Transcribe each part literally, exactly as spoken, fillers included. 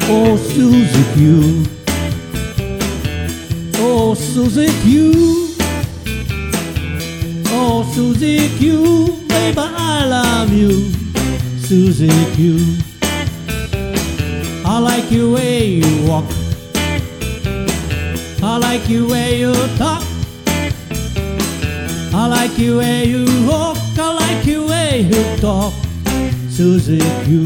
Oh, Susie Q. Oh, Susie Q. Oh, Susie Q. Baby, I love you, Susie Q. I like the way you walk, I like the way you talk, I like the way you walk, I like the way you talk, Susie Q.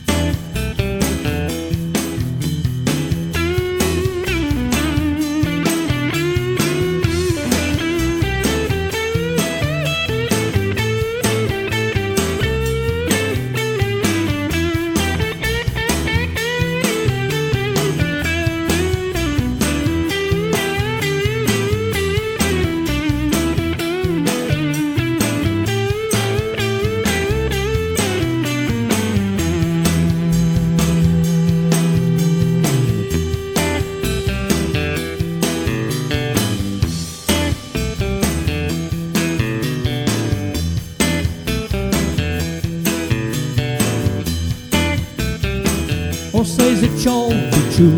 Oh, says it shall be true.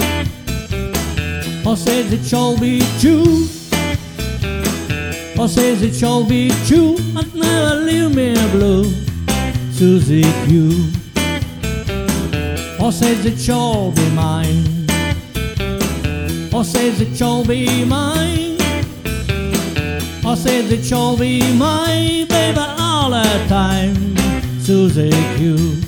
Oh, says it shall be true. Oh, says it shall be true. But never leave me blue, Susie Q. Oh, says it shall be mine. Oh, says it shall be mine. Oh, says it shall be mine, baby, all the time, Susie Q.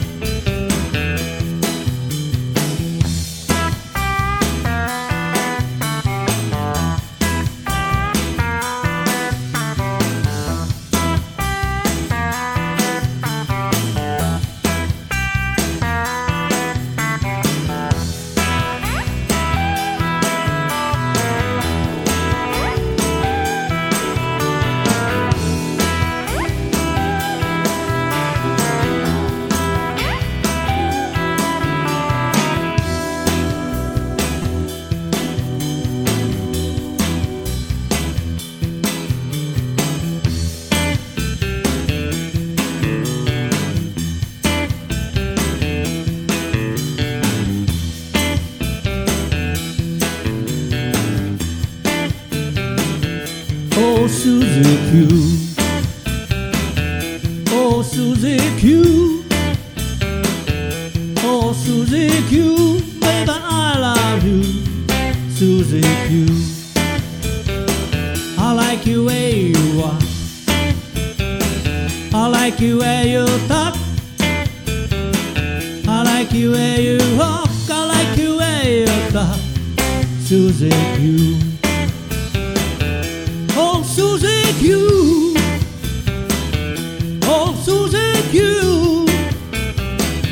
Oh, Susie Q. Oh, Susie Q. Oh, Susie Q. Baby, I love you, Susie Q. I like the way you walk, I like the way you talk, I like the way you walk, I like the way you talk, Susie Q. Oh, Susie Q. Oh, Susie Q.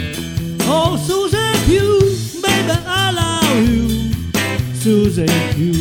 Oh, Susie Q. Baby, I love you, Susie Q.